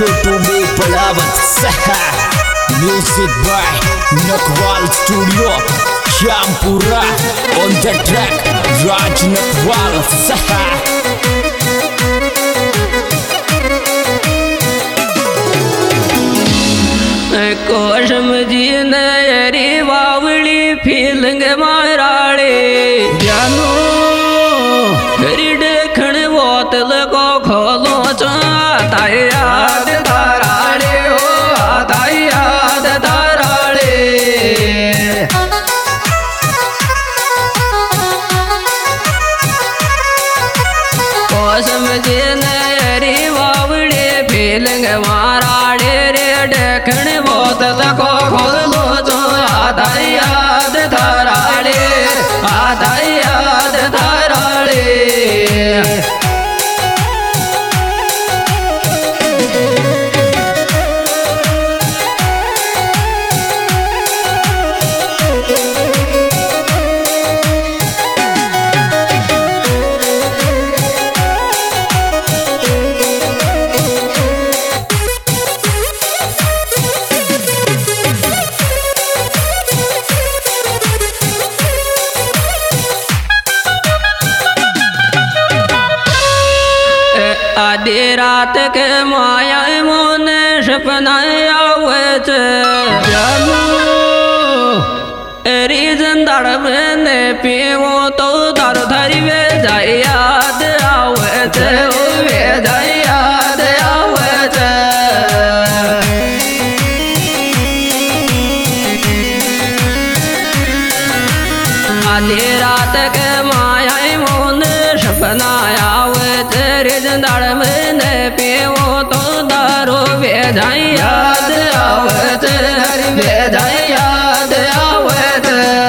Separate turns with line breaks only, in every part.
छोटू बे पलावत सहा music by Nakwal studio Shyampura on the track Raj Nakwal सहा
कोशम जी नरी वावली फीलिंग माराड़े जानू हरी देखण बोतल को खोलो चाहता याद धाराड़े हो आता याद धाराड़े कोशम जी नरी वावली फीलिंग माराड़े रे देखण बोतल को खोलो जो आधा याद धाराड़े आधा याद धाराड़े आधी रात के माया मोन सपना आवत जानू एरी जंदाड़ में पीवो तो दर धरी वे जाए याद आवत वे जाए याद आवत आधी रात के माया मोन सपना आवत रे जंदाड़ में पीवो तो दारो वे जाए याद आवत वे जाए याद आवत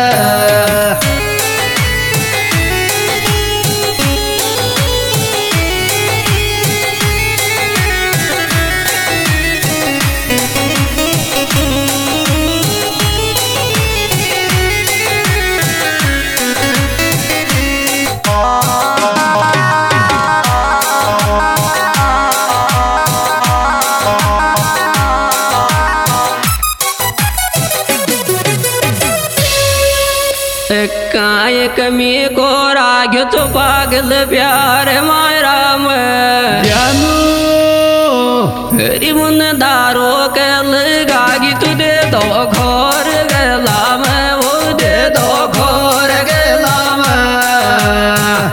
काय कमी को राग तो पागल प्यार माराम जानू हरी मुन दारो के लगागी तू दे दो घोर गला में वो दे दो घोर गला में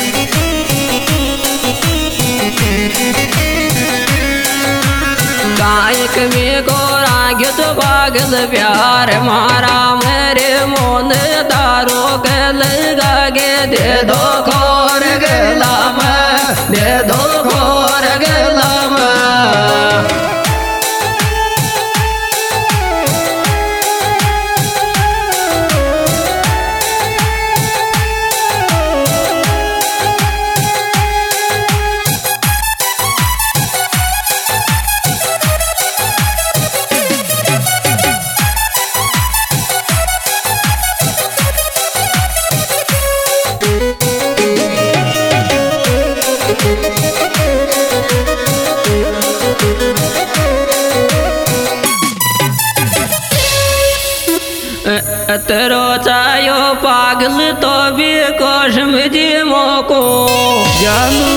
काय कमी को राग तो पागल प्यार मारा मेरे मोन दारो के लगागे दे दो घोर गला में दे दो घोर गला में अतरो चायो पागल तो भी कोशम जी मोको जानू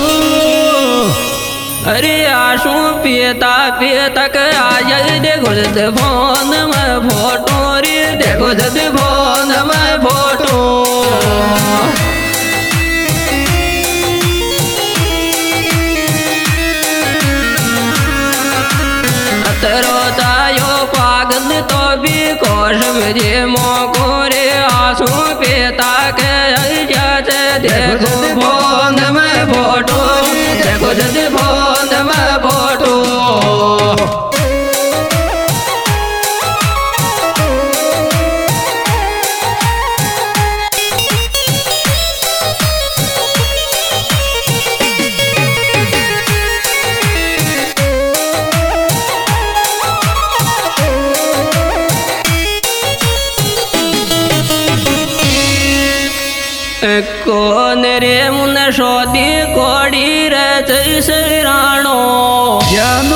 अरे आशू पियता पियतक आय देखो जद फोन में फोटो रे देखो जद फोन में फोटो अतरो चायो पागल तो भी कोशम जी मोको रे आंसू पेता के देखो फोन में फोटो देखो जद फोन में फोटो कौन रे मुन शोदी कोड़ी रे जैसे राणो जानू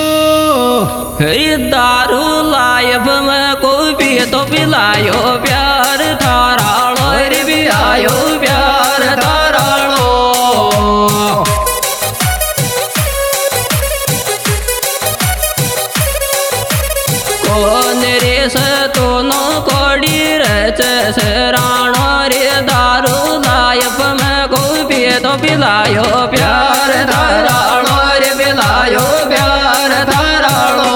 दारू लायब में कोई भी तो पिलायो प्यार थारालो रे भी आयो प्यार थारालो कौन रे सतो नो कोड़ी रे जैसे राणो रे दारू लायब में कोई भी तो पिलायो प्यार थारालो रे पिलायो प्यार थारालो।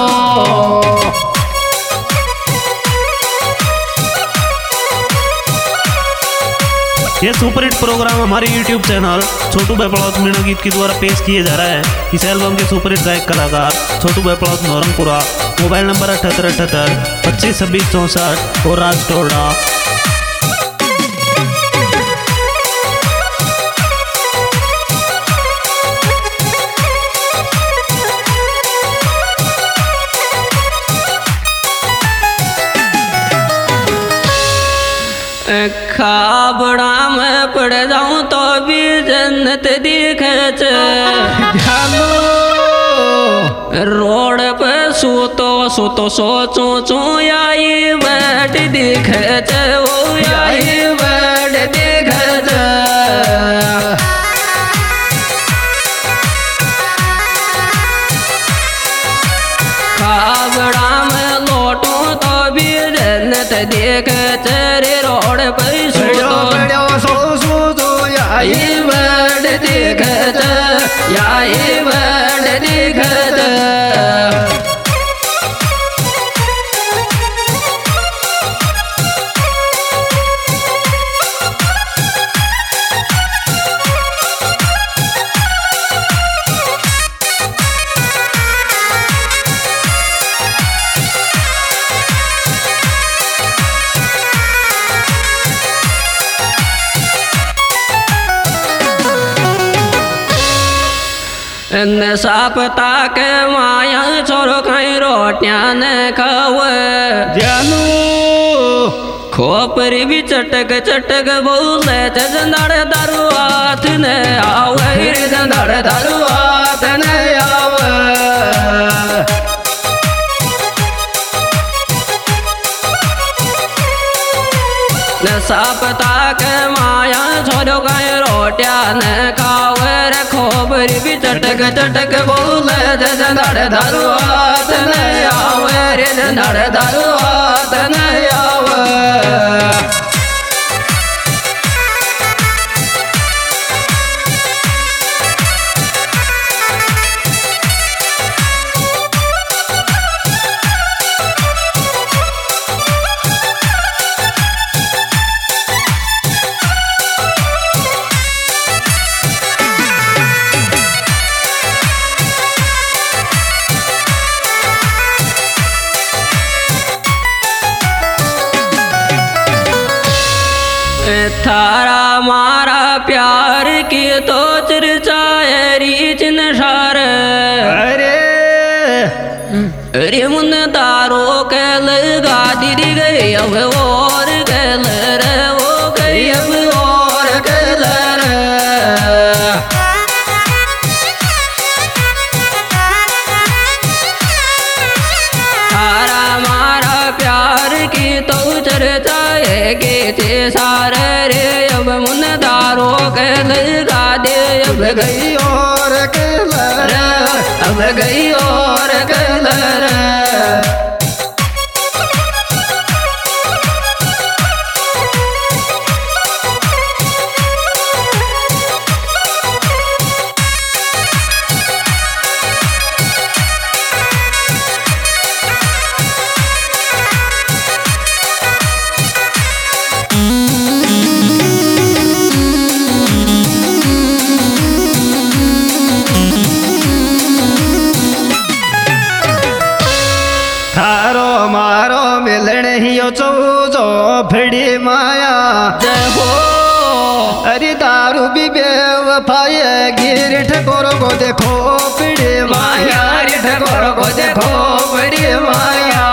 ये सुपरहिट प्रोग्राम हमारे YouTube चैनल छोटू बेपड़ौत मीणा गीत के द्वारा पेश किए जा रहा है। इस एल्बम के सुपरहिट गायक कलाकार छोटू बेपड़ौत नौरंगपुरा, मोबाइल नंबर 7878 25 26 64 और राज टोडा।
खाबड़ा में पड़ जाऊं तो भी जन्नत दिखे रोड पे सूतो सूतो सोचू चू आई बैठ दिखे वो आई बैठ दिखे खाबड़ा में लौटू तो भी जन्नत दिखे तेरे रोड पे आई बड़ दिखत आई बड़ दिखत सापता के माया छोरो कहीं रोटियां न खाव जानू खोपरी भी चटक चटक बोले जंदाड़ दारू हाथ न आवे जंदाड़ दारू हाथ न आवे सापता के माया छोरो कहीं रोटियां न खावे रे खोपरी भी चटक चटक बोले जंदाड़ दारू हाथ न आवे रे जंदाड़ दारू हाथ न आवे। थारा मारा प्यार की तो चर्चाए रीच नशार अरे मुन दारो के लगा दी गई अब और गल रे वो गई अब और गल रे थारा मारा प्यार की तो चर्चाए के सारे रे अब मुन दारो के लगा दे अब गई और कलर अब गई और कलर चौजो फड़ी माया जय हो अरे दारू भी बेवफाई गिर ठकोरो को देखो फड़ी माया रे ठकोरो को देखो फड़ी माया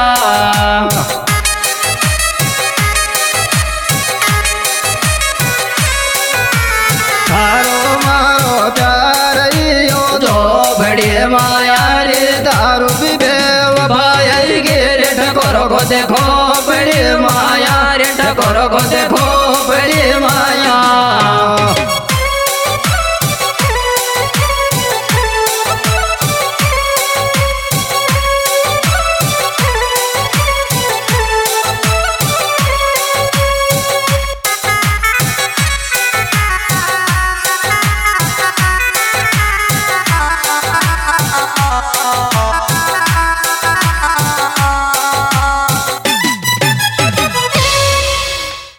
को देखो बड़ी माया रे ठकुर को देखो बड़ी माया।